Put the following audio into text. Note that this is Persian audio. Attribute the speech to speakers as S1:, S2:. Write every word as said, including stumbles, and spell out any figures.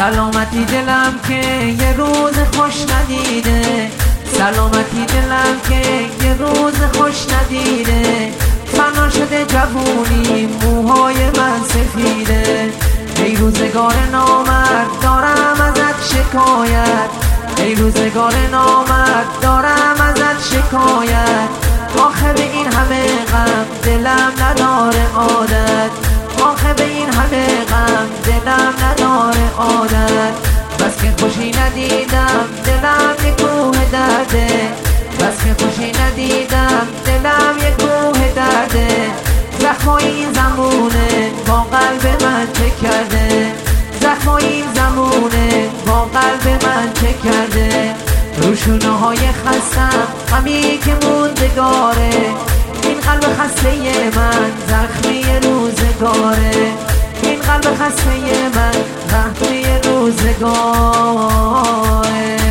S1: سلامتی دلم که یه روز خوش ندیده، سلامتی دلم که یه روز خوش ندیده. فنا شده جوونی موهای من سفیده، ای روزگار نامرد دارم ازت شکایت، ای روزگار نامرد دارم ازت شکایت. آخه به این همه غم دلم نداره عادت، آخه به این همه غم دلم نداره عادت. بس که خوشی ندیدم دلم یک کوه درده، بس که خوشی ندیدم دلم یک کوه درده. زخمای این زمونه با قلب من چه کرده، زخمای این زمونه با قلب من چه کرده. روشونه های خستم غمی که موندگاره، این قلب خسته من زخمی روزگاره، این قلب خسته من زخمی روزگاره.